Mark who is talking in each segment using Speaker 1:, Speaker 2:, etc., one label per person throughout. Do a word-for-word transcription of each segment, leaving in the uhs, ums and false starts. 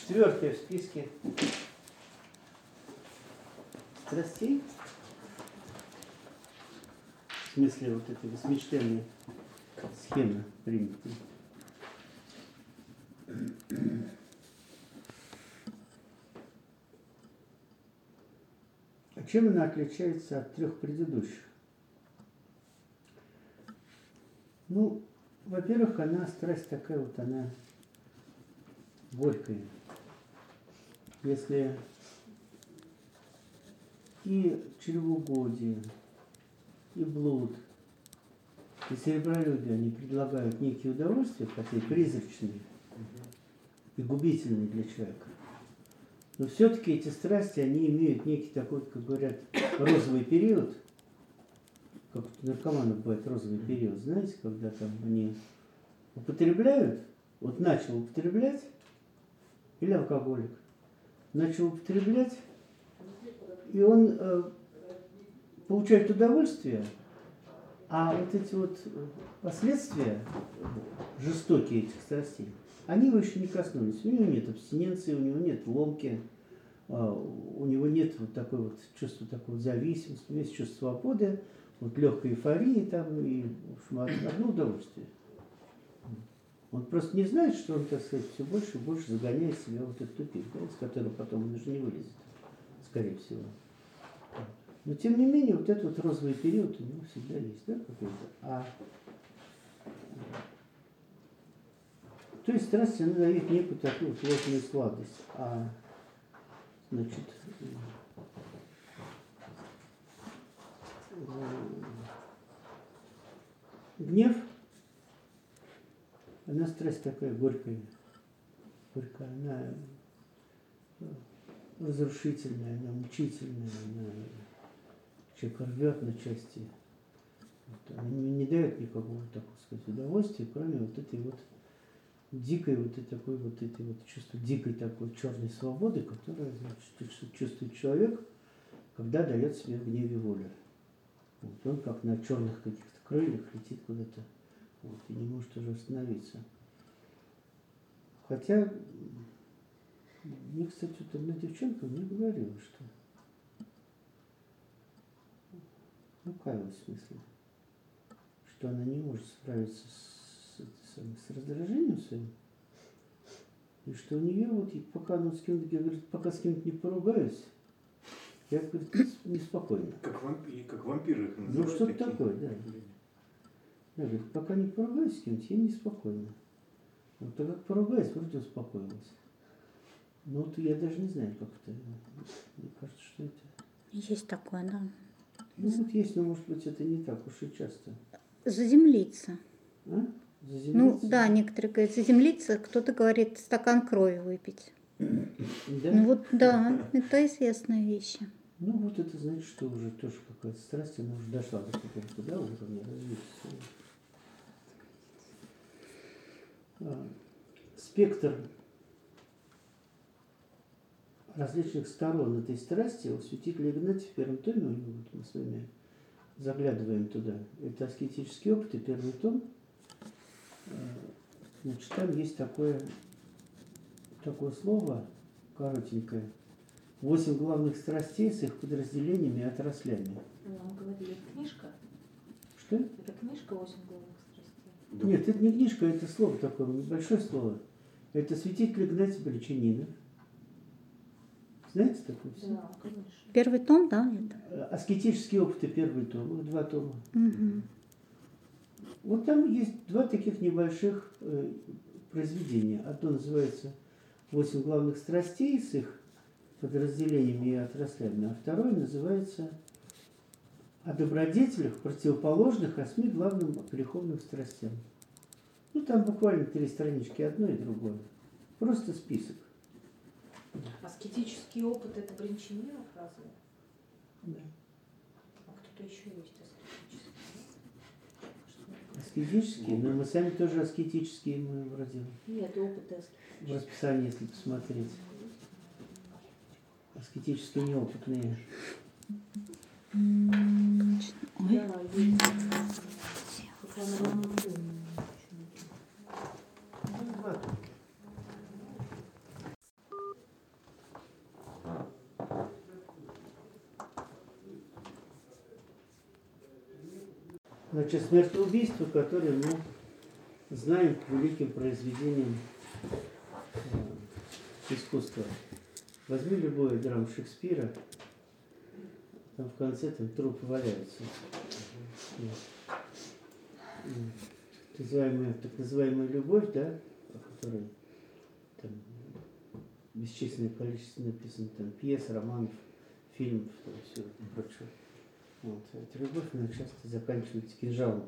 Speaker 1: Четвертое в списке страстей, в смысле вот этой восьмичленной схемы принятой. А чем она отличается от трех предыдущих? Ну, во-первых, она, страсть такая вот, она горькая. Если и чревоугодие, и блуд, и серебролюбие, они предлагают некие удовольствия, хотя и призрачные, и губительные для человека. Но все-таки эти страсти, они имеют некий такой, как говорят, розовый период, как у наркоманов бывает розовый период, знаете, когда там они употребляют, вот начал употреблять, или алкоголик, начал употреблять, и он э, получает удовольствие, а вот эти вот последствия жестокие этих страстей, они его еще не коснулись. У него нет абстиненции, у него нет ломки, э, у него нет вот такой вот чувства такой зависимости, у него есть чувство свободы, вот легкой эйфории там, и в общем, одно удовольствие. Он просто не знает, что он, так сказать, все больше и больше загоняет себя в этот тупик, да, из которого потом он уже не вылезет, скорее всего. Но, тем не менее, вот этот вот розовый период у него всегда есть, да, какой-то. А, то есть страсть, она дает некую такую вот ложную сладость. А, значит, гнев, она страсть такая горькая, горькая, она разрушительная, она мучительная, она человека рвет на части. Вот, она не, не дает никакого, так сказать, удовольствия, кроме вот этой вот дикой, вот этой такой вот этой вот чувства дикой такой черной свободы, которая, значит, чувствует человек, когда дает себе в гневе волю. Вот, он как на черных каких-то крыльях летит куда-то, вот, и не может уже остановиться. Хотя, мне, кстати, вот одна девчонка мне говорила, что ну, каялась в смысле, что она не может справиться с, с, с раздражением своим, и что у нее вот, пока она с кем-то, говорит, пока с кем-то не поругаюсь, я, говорит, неспокойно.
Speaker 2: Как, вампи, как вампиры их называют.
Speaker 1: Ну, что-то такое, да. Я говорю, пока не поругаюсь с кем-то, я неспокойно. Вот тогда как поругаюсь, вроде успокоилась. Ну, вот я даже не знаю, как это. Мне кажется, что это...
Speaker 3: Есть такое, да.
Speaker 1: Ну, вот есть, но, может быть, это не так уж и часто.
Speaker 3: Заземлиться.
Speaker 1: А? Заземлиться?
Speaker 3: Ну, да, некоторые говорят заземлиться, кто-то говорит стакан крови выпить.
Speaker 1: Да?
Speaker 3: Ну, вот, да, это известная вещь.
Speaker 1: Ну, вот это значит, что уже тоже какая-то страсть, она уже дошла до какого-то, да, уровня развития. А, спектр различных сторон этой страсти у святителя Игнатия в первом томе, у него, вот мы с вами заглядываем туда, это аскетический опыт и первый том. Значит, там есть такое, такое слово коротенькое. Восемь главных страстей с их подразделениями и отраслями.
Speaker 4: Нам говорили, это книжка?
Speaker 1: Что?
Speaker 4: Это книжка «Восемь главных страстей»?
Speaker 1: Да. Нет, это не книжка, это слово такое, небольшое слово. Это святитель Игнатий Бричанинов. Знаете такое?
Speaker 4: Да, конечно.
Speaker 3: Первый том, да? Это?
Speaker 1: Аскетические опыты, первый том, два тома.
Speaker 3: Угу.
Speaker 1: Вот там есть два таких небольших э, произведения. Одно называется «Восемь главных страстей» с их подразделениями и отраслями, а второе называется «О добродетелях, противоположных восьми главным греховным страстям». Ну, там буквально три странички, одно и другое. Просто список.
Speaker 4: Аскетический опыт – это Бринчанинов разве?
Speaker 1: Да.
Speaker 4: А кто-то еще есть аскетический?
Speaker 1: Аскетические, но мы сами тоже аскетические, мы вроде
Speaker 4: Нет, опыты аскетические.
Speaker 1: в расписании, если посмотреть. Аскетические неопытные.
Speaker 3: Ой.
Speaker 4: Да, есть. Пока она не
Speaker 1: Ну, два только. Значит, смертоубийство, которое мы знаем по великим произведениям э, искусства. Возьми любую драму Шекспира, там в конце там труп валяется. Вот. Так называемая, так называемая любовь, да, о которой там бесчисленное количество написано, там пьес, романов, фильмов, там все прочее. Вот. Эта любовь, она часто заканчивается кинжалом.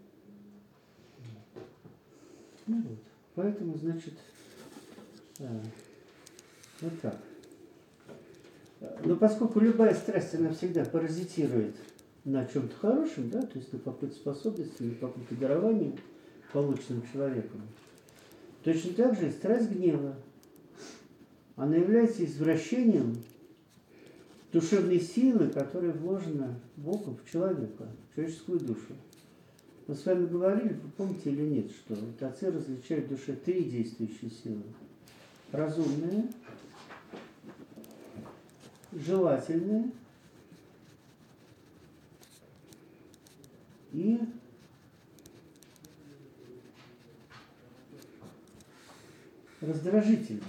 Speaker 1: Ну, вот. Поэтому, значит, а, вот так. Но поскольку любая страсть, она всегда паразитирует на чем-то хорошем, да, то есть на какой-то способности, на каком-то даровании, полученном человеком, точно так же и страсть гнева, она является извращением душевной силы, которая вложена Богом в человека, в человеческую душу. Мы с вами говорили, вы помните или нет, что вот отцы различают в душе три действующие силы. Разумная, желательная и раздражительная.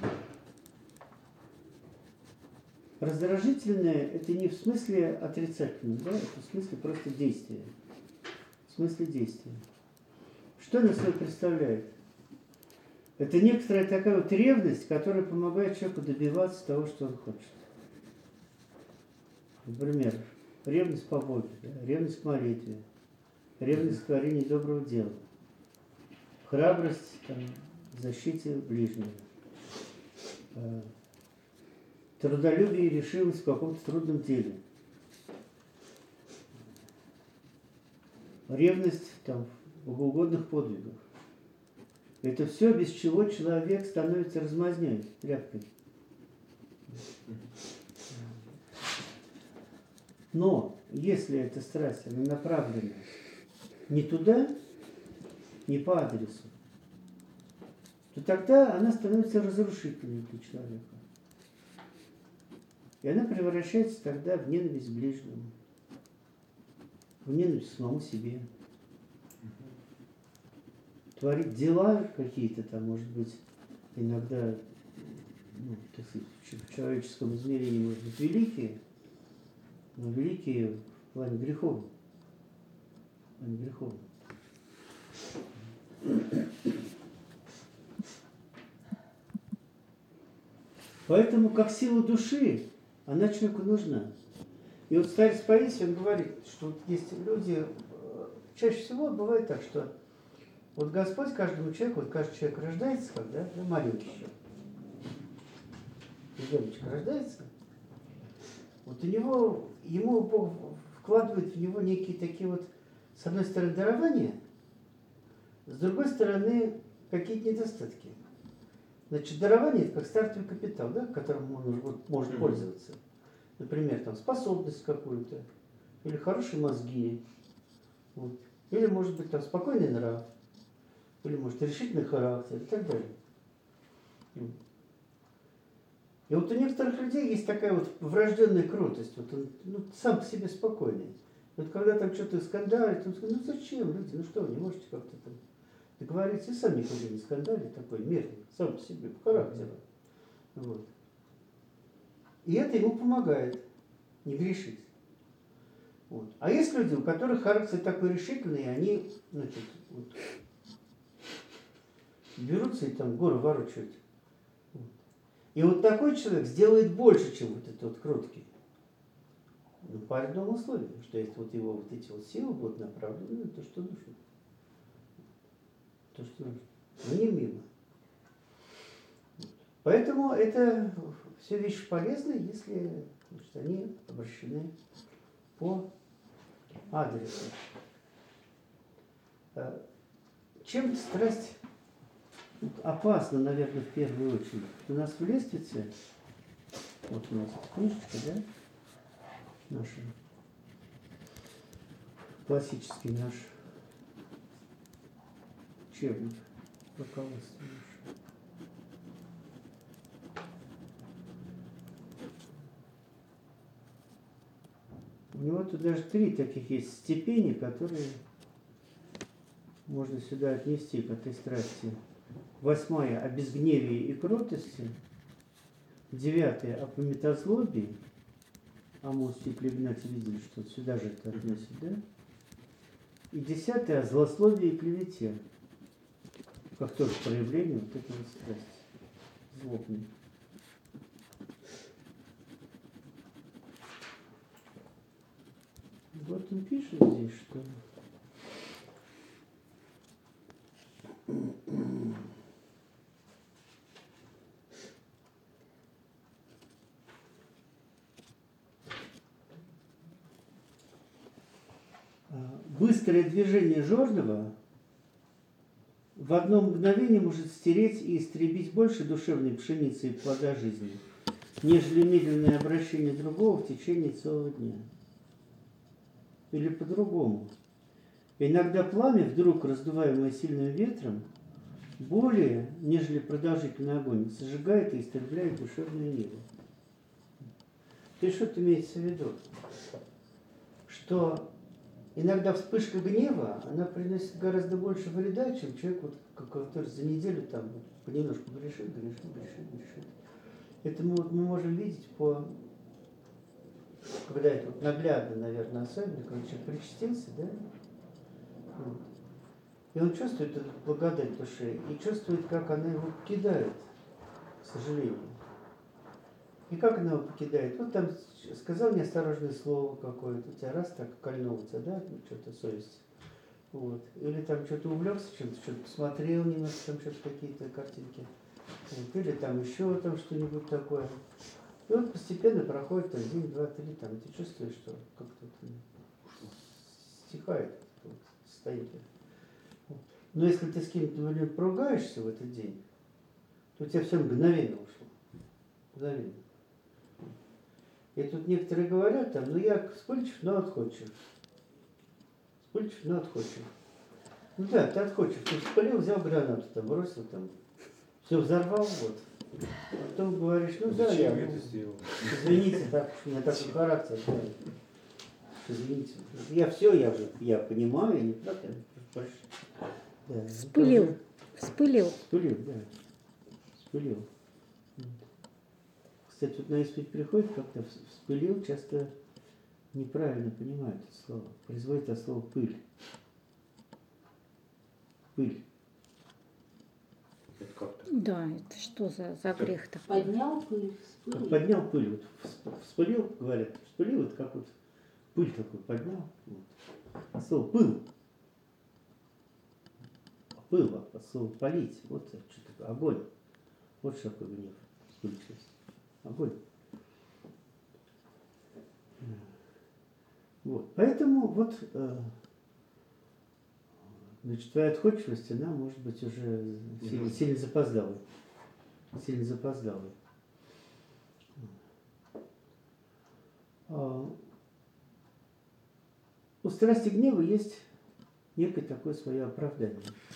Speaker 1: Раздражительное – это не в смысле отрицательном, да, это в смысле просто действия. В смысле действия. Что она собой представляет? Это некоторая такая вот ревность, которая помогает человеку добиваться того, что он хочет. Например, ревность по Боге, да, ревность к молитве, ревность к творению доброго дела, храбрость там, в защите ближнего, трудолюбие и решимость в каком-то трудном деле. Ревность там, в богоугодных подвигах. Это все, без чего человек становится размазнёй, тряпкой. Но если эта страсть, она направлена не туда, не по адресу, то тогда она становится разрушительной для человека. И она превращается тогда в ненависть к ближнему, в ненависть к самому себе. Творить дела какие-то там, может быть, иногда, ну, так сказать, в человеческом измерении, может быть, великие, но великие в плане греховном. В плане греховном. Поэтому, как сила души, она человеку нужна. И вот старец Паисий, он говорит, что вот есть люди, чаще всего бывает так, что вот Господь каждому человеку, вот каждый человек рождается, когда, да, маленький еще. Ребеночек рождается, вот у него, ему Бог вкладывает в него некие такие вот, с одной стороны, дарования, с другой стороны, какие-то недостатки. Значит, дарование – это как стартовый капитал, да, которым он вот, может пользоваться. Например, там, способность какую-то, или хорошие мозги, вот. Или, может быть, там, спокойный нрав, или, может, решительный характер и так далее. И вот у некоторых людей есть такая вот врожденная крутость, вот он, ну, сам по себе спокойный. Вот когда там что-то скандалит, он говорит, ну зачем, люди, ну что, вы не можете как-то там договориться, и сам никогда не скандалит, такой мирный, сам по себе, по характеру. Вот. И это ему помогает не грешить. Вот. А есть люди, у которых характер такой решительный, и они, значит, вот, берутся и там горы ворочают. Вот. И вот такой человек сделает больше, чем вот этот вот кроткий. Ну, по одному условию, что если вот его вот эти вот силы будут направлены на то, что нужно. То, что нужно. Но не мимо. Поэтому это все вещи полезны, если, значит, они обращены по адресу. Чем страсть опасна, наверное, в первую очередь? У нас в лестнице, вот у нас книжечка, да, наша, классический наш учебник, руководство наше. У него тут даже три таких есть степени, которые можно сюда отнести к этой страсти. Восьмая – о безгневии и кротости. Девятая – о пометозлобии. А мы и плебнате видели, что сюда же это относит, да? И десятая – о злословии и клевете. Как тоже проявление вот этого страсти. Злобной. Вот он пишет здесь, что быстрое движение жернова в одно мгновение может стереть и истребить больше душевной пшеницы и плода жизни, нежели медленное обращение другого в течение целого дня. Или по-другому. Иногда пламя, вдруг раздуваемое сильным ветром, более, нежели продолжительный огонь, сожигает и истребляет душевное небо. То есть, что это имеется в виду? Что иногда вспышка гнева, она приносит гораздо больше вреда, чем человек, вот, который за неделю там вот, понемножку грешит, грешит, грешит, грешит. Это мы, вот, мы можем видеть по... Когда это вот наглядно, наверное, особенно, когда человек причастился, да? Вот. И он чувствует эту благодать в душе, и чувствует, как она его покидает, к сожалению. И как она его покидает? Вот там сказал неосторожное слово какое-то, у тебя раз так кольнуло тебя, да, что-то совесть. Вот. Или там что-то увлекся чем-то, что-то посмотрел немножко, там что-то какие-то картинки. Вот. Или там еще там что-нибудь такое. И вот постепенно проходит там, день, два, три, там, ты чувствуешь, что как-то стихает вот, состояние. Но если ты с кем-то поругаешься в этот день, то у тебя все мгновенно ушло. Мгновенно. И тут некоторые говорят, там, ну я вспыльчив, но отходчив. Вспыльчив, но отходчив. Ну да, ты отходчив, ты вспылил, взял гранату, там, бросил, там, все взорвал, вот. А потом говоришь, ну да, я,
Speaker 2: это сделал?
Speaker 1: Извините, так, у меня такой характер. Да. Извините. Я все, я, я понимаю, я не так, я больше. Да,
Speaker 3: Вспылил.
Speaker 1: уже...
Speaker 3: Вспылил.
Speaker 1: Вспылил, да. Вспылил. Кстати, вот на исповедь приходит, как-то вспылил, часто неправильно понимают это слово. Производит это слово пыль. Пыль.
Speaker 2: Это как-то.
Speaker 3: Да, это что за, за грех такой?
Speaker 4: Поднял пыль,
Speaker 1: Как
Speaker 4: вспылил.
Speaker 1: поднял пыль, вот вспылил, говорят, вспылил, вот как вот пыль такой поднял. Вот. А слово пыл. Пыл, а слово полить. Вот что такое, огонь. Вот что такое гнев, вспыльчивость. Огонь. Вот. Поэтому вот э, значит, твоя отходчивость, она может быть уже сильно, сильно запоздалой. Сильно запоздалой. А, у страсти гнева есть некое такое свое оправдание.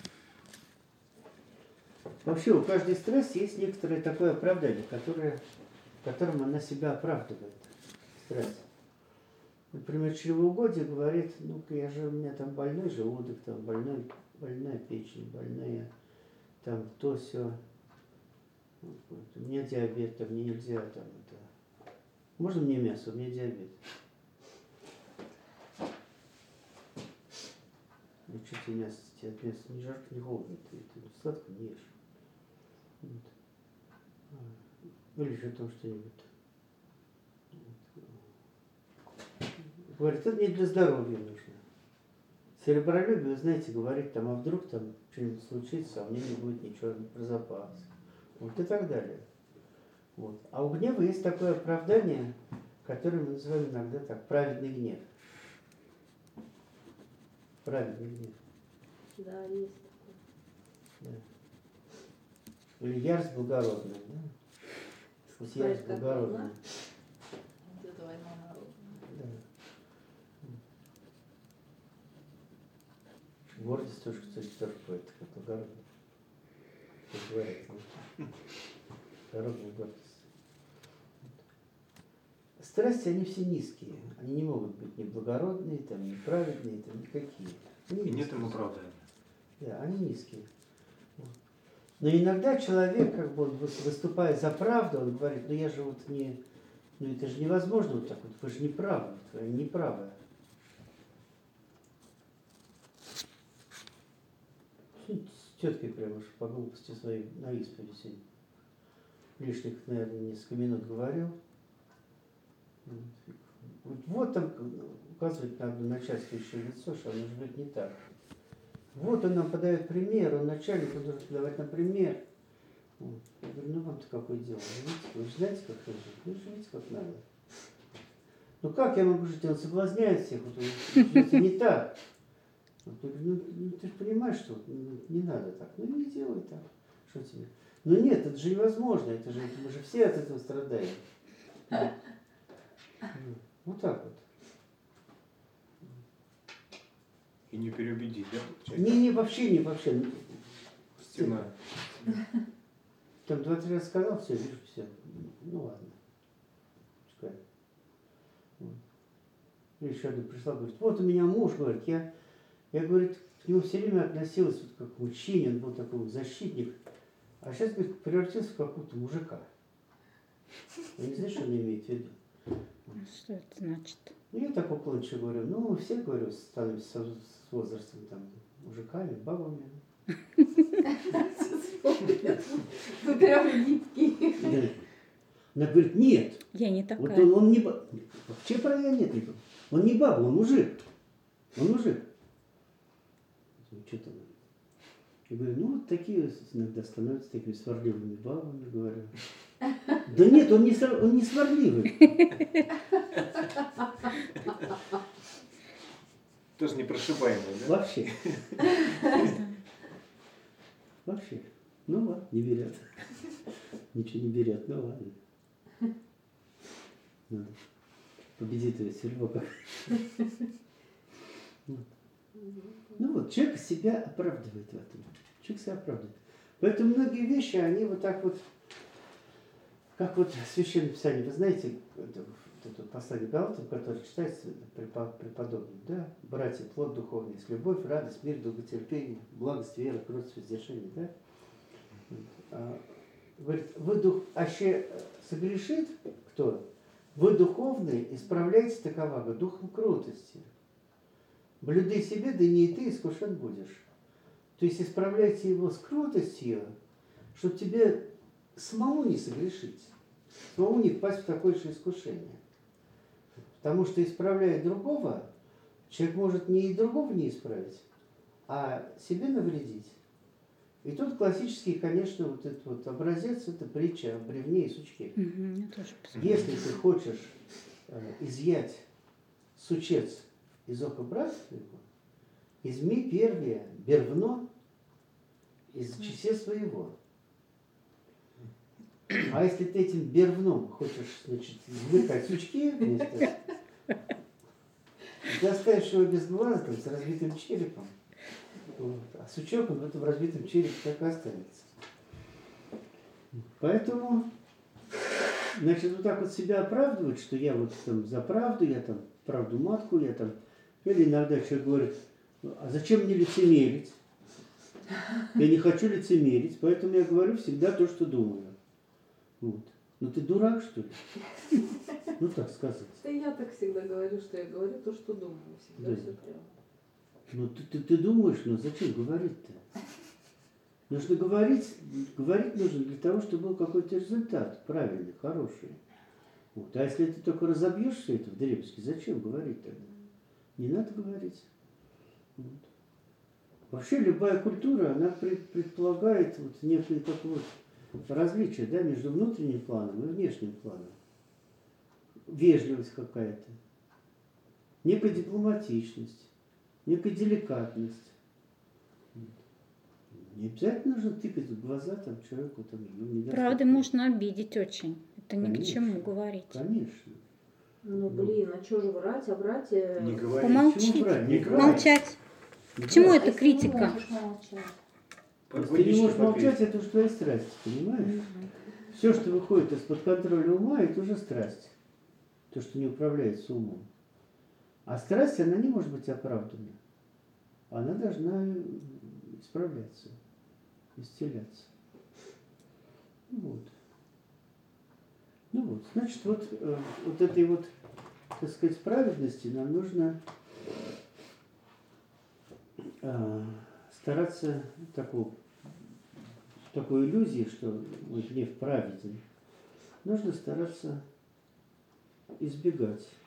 Speaker 1: Вообще у каждой страсти есть некоторое такое оправдание, которое, которым она себя оправдывает. Страсть. Например, чревоугодие говорит, ну-ка, я же, у меня там больной желудок, там больной, больная печень, больная там то все. Вот, вот. У меня диабет, там мне нельзя там это. Можно мне мясо? У меня диабет. Ну что тебе мясо? Тебе от мяса не жарко, не холодно, ты, ты сладко не ешь. Вот. Или еще там что-нибудь. Говорит, это не для здоровья нужно. Серебролюбие, вы знаете, говорит, там, а вдруг там что-нибудь случится, а у меня не будет ничего про запас. Вот и так далее. Вот. А у гнева есть такое оправдание, которое мы называем иногда так, праведный гнев. Праведный гнев.
Speaker 4: Да, есть такое.
Speaker 1: Да. Или ярость благородная. Да? Вот ярость
Speaker 4: как
Speaker 1: благородная.
Speaker 4: война. Вот это война народная.
Speaker 1: Да. Гордость тоже, кстати, тоже бывает, как благородная. Как говорят, ну, благородная гордость. Страсти, они все низкие. Они не могут быть ни благородные, там, ни праведные, там, никакие. Они
Speaker 2: И нет
Speaker 1: низкие.
Speaker 2: им оправдания.
Speaker 1: Да, они низкие. Вот. Но иногда человек, как бы, он выступая за правду, он говорит, ну я же вот не, ну это же невозможно вот так вот, вы же не правы, вы не правы. С теткой прямо уж по глупости своей на исповеди сегодня. Лишних, наверное, несколько минут говорил. Вот, вот там указывает на одно начальствующее лицо, что оно же быть не так. Вот он нам подает пример, он начальник, он должен подавать на пример. Вот. Я говорю, ну вам-то какое дело? Вы, вы же знаете, как жить? Вы живите как надо. Ну как я могу жить? Он соблазняет всех, вот, он, это не так. Вот, я говорю, ну, ну ты же понимаешь, что ну, не надо так. Ну не делай так. Что тебе? Ну нет, это же невозможно, это же, мы же все от этого страдаем. Вот, вот так вот.
Speaker 2: И не переубедить, да?
Speaker 1: Не, не, вообще не, вообще.
Speaker 2: Стена.
Speaker 1: Там два-три раза сказал, все, вижу, все. Ну ладно. Пускай. Вот. И еще одна пришла, говорит, вот у меня муж, говорит, я, я, говорит, к нему все время относилась вот как к мужчине, он был такой защитник. А сейчас, говорит, превратился в какого-то мужика. Я не знаю, что он имеет в виду.
Speaker 3: Что это значит?
Speaker 1: Ну, я так уклончиво говорю, ну, мы все, говорю, становимся с возрастом там мужиками, бабами.
Speaker 4: Вы прям гибкий.
Speaker 1: Да. Она говорит, нет.
Speaker 3: Я не
Speaker 1: Вот
Speaker 3: такая.
Speaker 1: он, он не баба. Вообще про я нет. Он не баба, он мужик. Он мужик. Что там? Я говорю, ну вот такие иногда становятся такими сварливыми бабами, говорю. Да нет, он не, он не сварливый.
Speaker 2: Тоже непрошибаемый, да?
Speaker 1: Вообще. Вообще. Ну ладно, не берет. Ничего не берет, ну ладно. Ну, победит ее судьба как. Ну вот, человек себя оправдывает в этом. Человек себя оправдывает. Поэтому многие вещи, они вот так вот, как вот в Священном Писании, вы знаете, это, это послание Галатам, которое читается преподобным, да? Братья, плод духовный, есть любовь, радость, мир, долготерпение, благость, вера, кротость, воздержание, да? А, говорит, вы дух, аще согрешит кто? Вы духовные, исправляйте таковаго духом кротости. Блюдай себе, да не и ты искушен будешь. То есть исправляйте его с кротостью, чтобы тебе самому не согрешить, самому не впасть в такое же искушение. Потому что исправляя другого, человек может не и другого не исправить, а себе навредить. И тут классический, конечно, вот этот вот образец, это притча о бревне и сучке.
Speaker 3: Угу, я тоже посмотрела.
Speaker 1: Если ты хочешь э, изъять сучец из ока брата твоего, изми первее бервно из чесе своего. А если ты этим бервном хочешь, значит, извлекать сучки вместо, ты оставишь его без глаза, там, с разбитым черепом. Вот. А сучок он в этом разбитом черепе так и останется. Поэтому, значит, вот так вот себя оправдывать, что я вот там за правду, я там правду матку, я там... Или иногда человек говорит, а зачем мне лицемерить? Я не хочу лицемерить, поэтому я говорю всегда то, что думаю. Вот. Ну ты дурак, что ли? Ну так сказать.
Speaker 4: Да я так всегда говорю, что я говорю то, что думаю. Всегда
Speaker 1: Да.
Speaker 4: все прямо.
Speaker 1: Ну ты, ты, ты думаешь, ну зачем говорить-то? Нужно говорить, говорить нужно для того, чтобы был какой-то результат правильный, хороший. Вот. А если ты только разобьешь все это в дребезги, зачем говорить тогда? Не надо говорить. Вот. Вообще любая культура, она предполагает вот некое такое вот различие, да, между внутренним планом и внешним планом. Вежливость какая-то, некая дипломатичность, некая деликатность. Вот. Не обязательно нужно тыкать в глаза там, человеку. Там, ну, не
Speaker 3: Правда, можно обидеть очень. Это ни к
Speaker 1: Конечно.
Speaker 3: чему говорить.
Speaker 1: Конечно.
Speaker 4: Ну блин, а что же врать, а врать? э,
Speaker 2: Не говори.
Speaker 3: Помолчи.
Speaker 1: Почему врать? Не
Speaker 2: говори.
Speaker 3: Молчать.
Speaker 1: Не
Speaker 3: К чему
Speaker 1: врать.
Speaker 3: это
Speaker 4: а если не
Speaker 3: критика?
Speaker 4: можешь молчать?
Speaker 1: Если ты не можешь молчать, это уже твоя страсть, понимаешь? Все, что выходит из-под контроля ума, это уже страсть. То, что не управляется умом. А страсть, она не может быть оправдана. Она должна исправляться, исцеляться. Вот. Ну вот, значит, вот, э, вот этой вот, так сказать, праведности нам нужно э, стараться такого, такой иллюзии, что мы гнев праведен, нужно стараться избегать.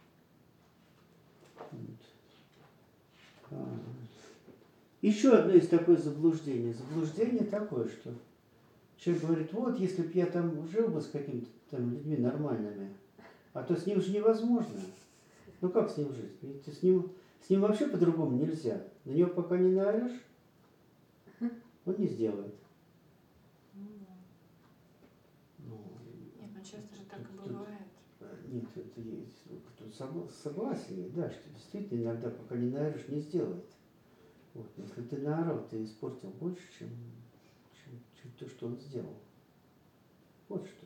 Speaker 1: Вот. А. Еще одно из такое заблуждение. Заблуждение такое, что человек говорит, вот, если бы я там жил бы с какими-то там людьми нормальными, а то с ним же невозможно. Ну как с ним жить? Ведь с ним, с ним вообще по-другому нельзя. На него пока не наорешь, он не сделает. Ну,
Speaker 5: Нет, ну часто же так и
Speaker 1: тут,
Speaker 5: бывает.
Speaker 1: Нет, это есть. Тут согласен, да, что действительно иногда пока не наорешь, не сделает. Вот. Если ты наорал, ты испортил больше, чем, чем, чем то, что он сделал. Вот что.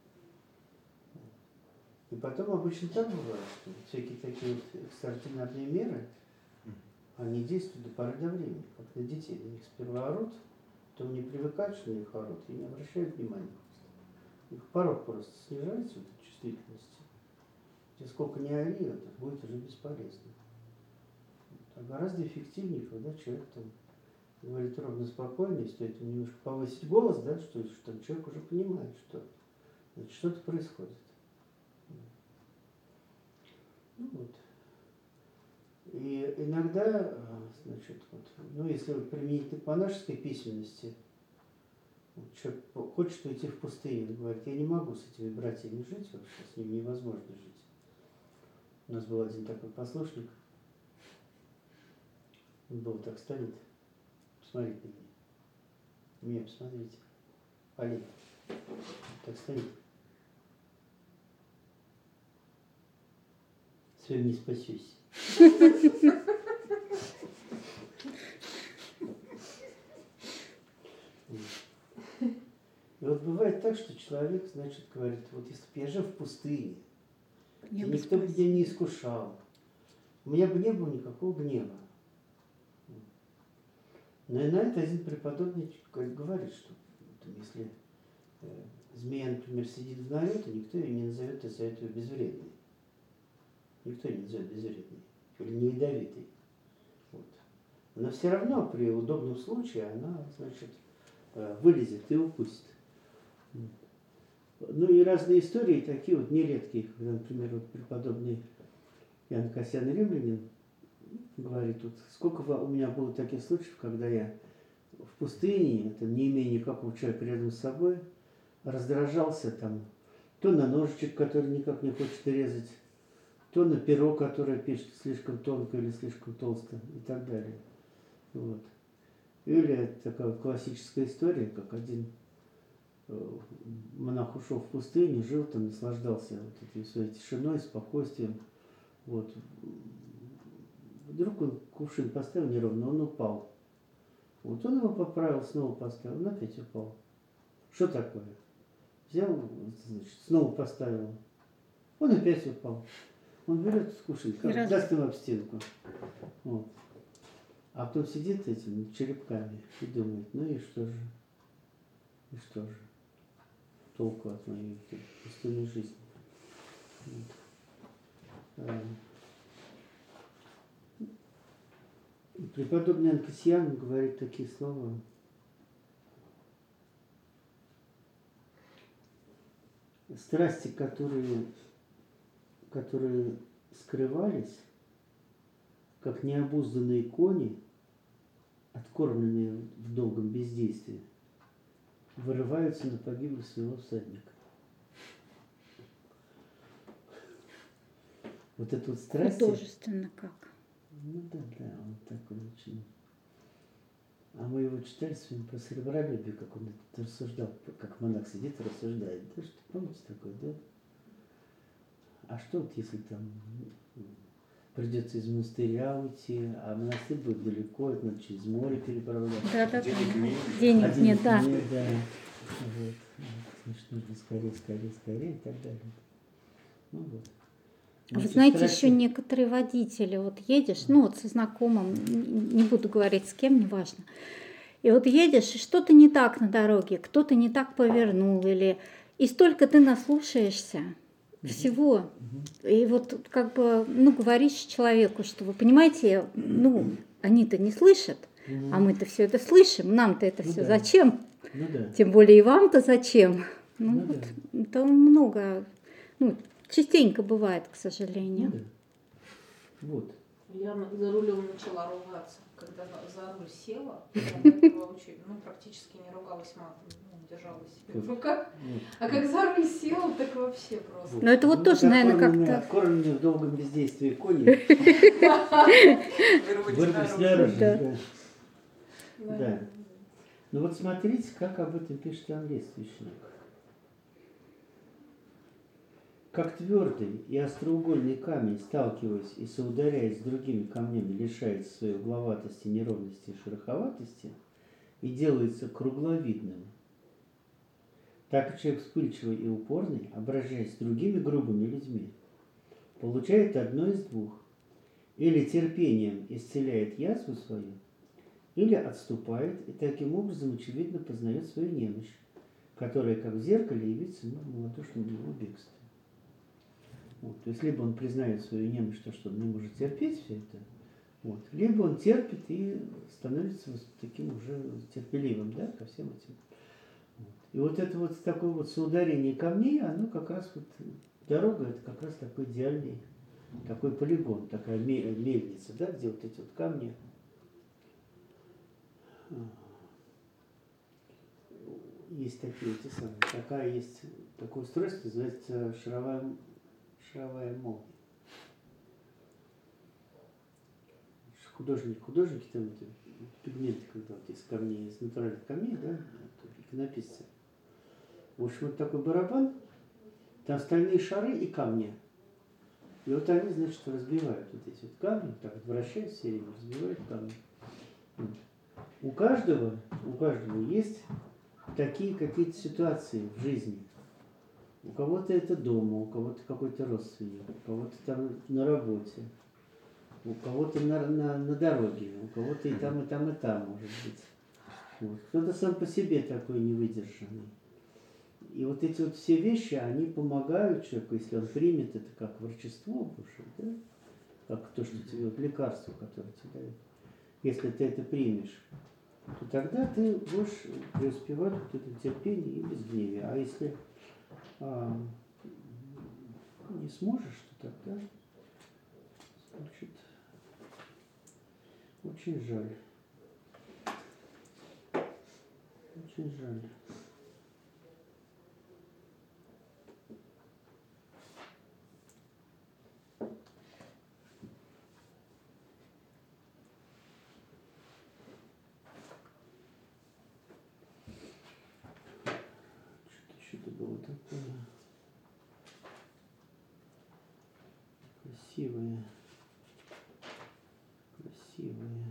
Speaker 1: И потом обычно так бывает, что всякие такие вот экстраординарные меры, они действуют до поры до времени, как на детей. На них сперва орут, потом не привыкают, что на них орут, и не обращают внимания. Их порог просто снижается, вот эта чувствительность. И сколько не ори, это будет уже бесполезно. А гораздо эффективнее, когда человек там говорит ровно спокойно, стоит ему немножко повысить голос, да, что, что там человек уже понимает, что значит, что-то происходит. Ну вот. И иногда, значит, вот, ну если вот применить к монашеской письменности, вот, человек хочет уйти в пустыню, он говорит, я не могу с этими братьями жить, вообще с ними невозможно жить. У нас был один такой послушник, он был так стоит, посмотрите на меня, меня посмотрите, Олег, так стоит. Своим не спасешься. И вот бывает так, что человек, значит, говорит, вот если бы я жил в пустыне, и никто бы меня не искушал, у меня бы не было никакого гнева. Но и на это один преподобный говорит, что если э, змея, например, сидит в норе, то никто ее не назовет из-за этого безвредной. Никто не назовет безвредной или не ядовитой. Вот. Но все равно при удобном случае она, значит, вылезет и упустит. Ну и разные истории такие вот нередкие, когда, например, вот преподобный Иоанн Кассиан Римлянин говорит, вот сколько у меня было таких случаев, когда я в пустыне, это не имея никакого человека рядом с собой, раздражался там то на ножичек, который никак не хочет резать, то на перо, которое пишет слишком тонко или слишком толсто и так далее. Вот. Или такая классическая история, как один монах ушел в пустыню, жил там, наслаждался вот этой своей тишиной, спокойствием. Вот. Вдруг он кувшин поставил неровно, он упал. Вот он его поправил, снова поставил, он опять упал. Что такое? Взял, значит, снова поставил. Он опять упал. Он берет кувшин, как, даст ему об стенку. Вот. А потом сидит этими черепками и думает, ну и что же? И что же? Толку от моей пустынной жизни. Вот. Преподобный Иоанн Кассиан говорит такие слова. Страсти, которые, которые скрывались, как необузданные кони, откормленные в долгом бездействии, вырываются на погибель своего всадника. Вот эту вот страсть...
Speaker 3: Художественно как.
Speaker 1: Ну да, да, он такой очень... А мы его читали с вами про сребролюбие, как он это рассуждал, как монах сидит и рассуждает. Да, что, помните такое, да? А что вот если там придется из монастыря уйти, а монастырь будет далеко, это надо через море переправляться.
Speaker 3: Да, да,
Speaker 2: Денег нет.
Speaker 3: Денег
Speaker 1: А
Speaker 3: нет,
Speaker 1: денег
Speaker 3: да.
Speaker 1: нет, да. Вот. Значит, нужно скорее, скорее, скорее и так далее. Ну вот.
Speaker 3: Вы
Speaker 1: Значит,
Speaker 3: знаете,
Speaker 1: страсти-
Speaker 3: еще некоторые водители, вот едешь, ну вот со знакомым, не буду говорить с кем, неважно, И вот едешь, и что-то не так на дороге, кто-то не так повернул, или... И столько ты наслушаешься всего. И вот как бы, ну, говоришь человеку, что вы понимаете, ну, они-то не слышат, а мы-то все это слышим, нам-то это
Speaker 1: Ну
Speaker 3: все
Speaker 1: да.
Speaker 3: зачем?
Speaker 1: Ну да.
Speaker 3: Тем более и вам-то зачем? Ну,
Speaker 1: Ну
Speaker 3: вот,
Speaker 1: да.
Speaker 3: это много, ну, частенько бывает, к
Speaker 1: Ну
Speaker 3: сожалению.
Speaker 1: да. Вот.
Speaker 4: Я на- за рулем начала ругаться, когда за за руль села. Я до этого вообще, ну, практически не ругалась матом, ну, держала себя в руках.
Speaker 1: Вот.
Speaker 4: А как за руль села, так вообще просто.
Speaker 3: Но это вот
Speaker 1: Ну,
Speaker 3: тоже, наверное,
Speaker 1: откормленные-
Speaker 3: как-то...
Speaker 1: Откормленные в долгом бездействии кони
Speaker 5: Вырвались
Speaker 1: вырвались
Speaker 5: наружу.
Speaker 1: наружу.
Speaker 3: Да.
Speaker 1: Да.
Speaker 4: Да.
Speaker 1: Да. Ну вот смотрите, как об этом пишет Андрей Священник. Как твердый и остроугольный камень, сталкиваясь и соударяясь с другими камнями, лишается своей угловатости, неровности и шероховатости и делается кругловидным, так и человек вспыльчивый и упорный, обращаясь с другими грубыми людьми, получает одно из двух. Или терпением исцеляет язву свою, или отступает и таким образом очевидно познает свою немощь, которая, как в зеркале, явится ему в малодушном его бегстве. Вот. То есть либо он признает свою немощь, то, что он не может терпеть все это, вот, либо он терпит и становится вот таким уже терпеливым, да, ко всем этим. Вот. И вот это вот такое вот соударение камней, оно как раз вот, дорога, это как раз такой идеальный такой полигон, такая мельница, да, где вот эти вот камни. Есть такие эти самые, такая есть такое устройство, называется шаровая, шаровая молния. Художники, художники там это, пигменты, когда вот из камней, из натуральных камней, да, иконописцы. В общем, вот такой барабан, там стальные шары и камни. И вот они, значит, разбивают вот эти вот камни, так вот вращают все время, разбивают камни. Вот. У каждого, у каждого есть такие какие-то ситуации в жизни. У кого-то это дома, у кого-то какой-то родственник, у кого-то там на работе, у кого-то на, на, на дороге, у кого-то и там, и там, и там, может быть. Вот. Кто-то сам по себе такой невыдержанный. И вот эти вот все вещи, они помогают человеку, если он примет это как врачество больше, да? Как то, что тебе, вот лекарство, которое тебе дают. Если ты это примешь, то тогда ты будешь преуспевать вот это терпение и безгневие. А если а, не сможешь, то тогда, значит, очень жаль. Очень жаль. Что-то было такое красивое, красивое.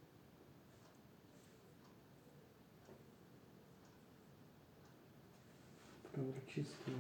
Speaker 1: Про врачество.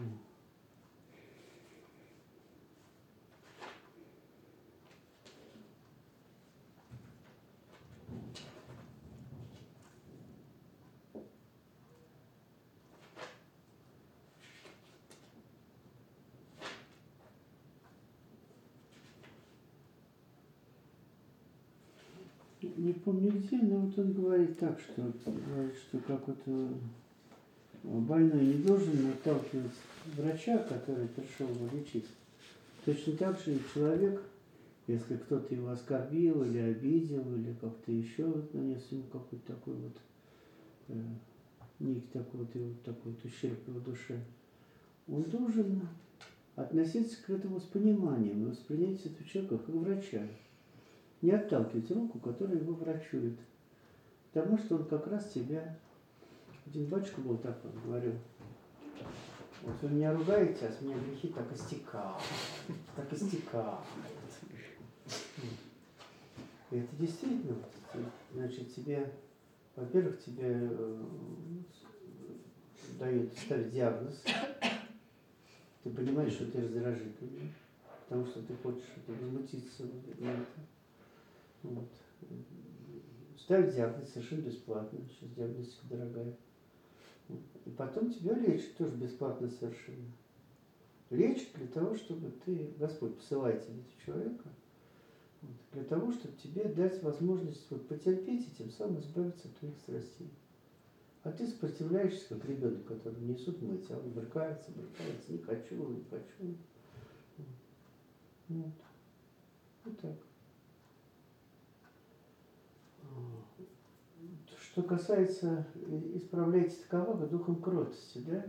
Speaker 1: Не помню где, но вот он говорит так, что, говорит, что как вот э, больной не должен отталкивать врача, который пришел его лечить. Точно так же и человек, если кто-то его оскорбил или обидел, или как-то еще вот нанес ему какой-то такой вот э, некий такой вот, его, такой вот ущерб его душе, он должен относиться к этому с пониманием и воспринять этого человека как врача. Не отталкивать руку, которая его врачует. Потому что он как раз тебя... Один батюшка был так, он говорил, вот вы меня ругаете, а с меня грехи так истекают, так истекают. И это действительно, значит, тебе, во-первых, тебе дают, ставят диагноз, ты понимаешь, что ты раздражительный, потому что ты хочешь возмутиться на это. Вот. ставят диагноз совершенно бесплатно, сейчас диагностика дорогая. И потом тебя лечат тоже бесплатно совершенно. Лечат для того, чтобы ты, Господь посылает тебе человека, вот, для того, чтобы тебе дать возможность вот, потерпеть и тем самым избавиться от твоих страстей. А ты сопротивляешься, как ребенок, который несут мыть, а он брыкается, брыкается, не хочу, не хочу. Вот, вот так. Что касается исправляйте такового духом кротости, да?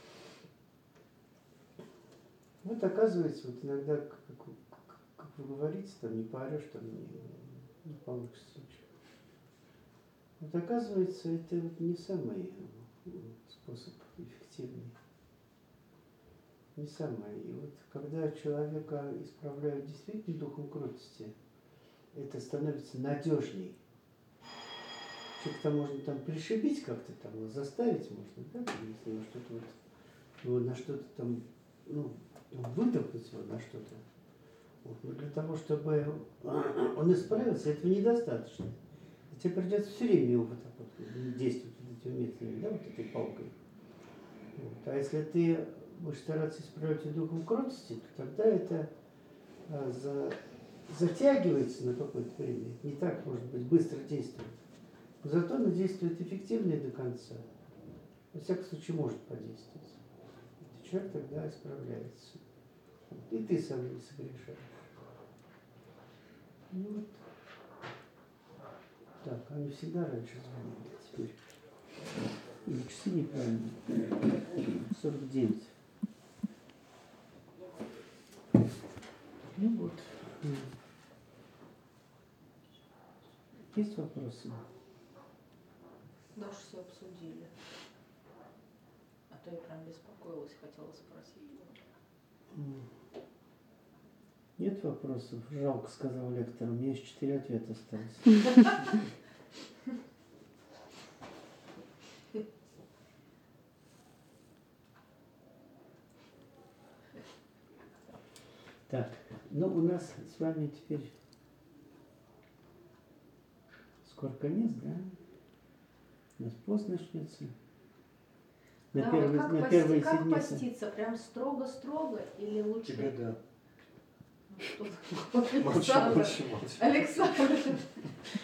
Speaker 1: Вот оказывается, вот иногда, как, как, как вы говорите, там не поорешь, там не, не получится ничего. Вот оказывается, это вот не самый способ эффективный. Не самый. И вот когда человека исправляют действительно духом кротости, это становится надежней. Человека там можно там пришибить как-то, там, заставить можно, да, если на что-то вот, его на что-то там, ну, выдохнуть его на что-то. Вот. Но для того, чтобы он исправился, этого недостаточно. И тебе придется все время его вот так вот действовать вот этими методами, да, вот этой палкой. Вот. А если ты будешь стараться исправлять ее духом кротости, то тогда это а, за, затягивается на какое-то время. Не так, может быть, быстро действует. Зато она действует эффективно и до конца. Во всяком случае, может подействовать. И человек тогда исправляется. И ты сам не согрешаешь. Ну вот. Так, они всегда раньше звонили, теперь. Или часы неправильно. сорок девять. Ну вот. Есть вопросы?
Speaker 4: Да уж все обсудили. А то я прям беспокоилась, хотела спросить.
Speaker 1: Нет вопросов? Жалко, сказал лектор. У меня еще четыре ответа осталось. Так, ну у нас с вами теперь скоро конец, да? У нас пост начнется. На
Speaker 4: Да,
Speaker 1: первый,
Speaker 4: вот как,
Speaker 1: на
Speaker 4: пости,
Speaker 1: первые
Speaker 4: как
Speaker 1: седмицы.
Speaker 4: поститься? Прям строго-строго или лучше?
Speaker 2: Тебе да.
Speaker 4: Ну, что такое?
Speaker 2: Молчи,
Speaker 4: Александр.
Speaker 2: молчи, молчи.
Speaker 4: Александр.